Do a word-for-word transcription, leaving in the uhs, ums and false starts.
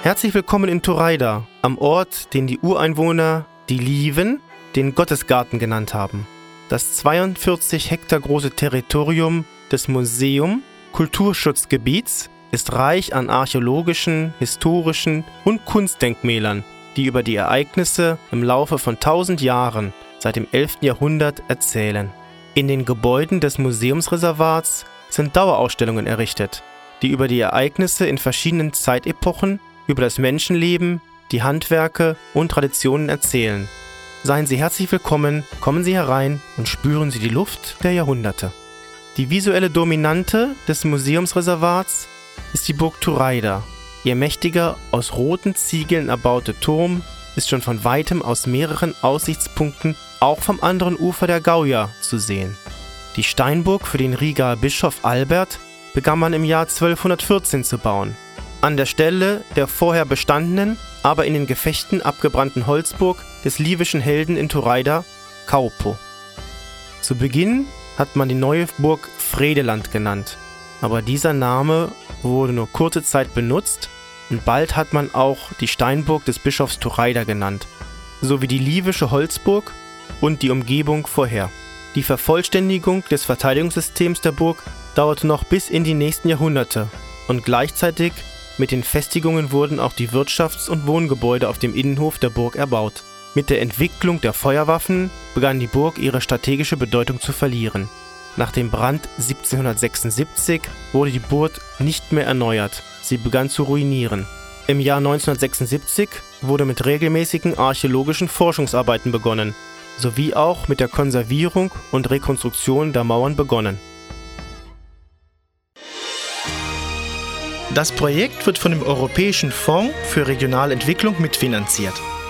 Herzlich willkommen in Turejda, am Ort, den die Ureinwohner die Lieven den Gottesgarten genannt haben. Das zweiundvierzig Hektar große Territorium des Museum Kulturschutzgebiets ist reich an archäologischen, historischen und Kunstdenkmälern, die über die Ereignisse im Laufe von tausend Jahren seit dem elften Jahrhundert erzählen. In den Gebäuden des Museumsreservats sind Dauerausstellungen errichtet, die über die Ereignisse in verschiedenen Zeitepochen, über das Menschenleben, die Handwerke und Traditionen erzählen. Seien Sie herzlich willkommen, kommen Sie herein und spüren Sie die Luft der Jahrhunderte. Die visuelle Dominante des Museumsreservats ist die Burg Turejda. Ihr mächtiger, aus roten Ziegeln erbauter Turm ist schon von weitem aus mehreren Aussichtspunkten auch vom anderen Ufer der Gauja zu sehen. Die Steinburg für den Rigaer Bischof Albert begann man im Jahr zwölfhundertvierzehn zu bauen. An der Stelle der vorher bestandenen, aber in den Gefechten abgebrannten Holzburg des lievischen Helden in Turejda, Kaupo. Zu Beginn hat man die neue Burg Vredeland genannt, aber dieser Name wurde nur kurze Zeit benutzt und bald hat man auch die Steinburg des Bischofs Turejda genannt, sowie die lievische Holzburg und die Umgebung vorher. Die Vervollständigung des Verteidigungssystems der Burg dauerte noch bis in die nächsten Jahrhunderte und gleichzeitig mit den Festigungen wurden auch die Wirtschafts- und Wohngebäude auf dem Innenhof der Burg erbaut. Mit der Entwicklung der Feuerwaffen begann die Burg ihre strategische Bedeutung zu verlieren. Nach dem Brand siebzehnhundertsechsundsiebzig wurde die Burg nicht mehr erneuert, sie begann zu ruinieren. Im Jahr neunzehnhundertsechsundsiebzig wurde mit regelmäßigen archäologischen Forschungsarbeiten begonnen, sowie auch mit der Konservierung und Rekonstruktion der Mauern begonnen. Das Projekt wird von dem Europäischen Fonds für Regionalentwicklung mitfinanziert.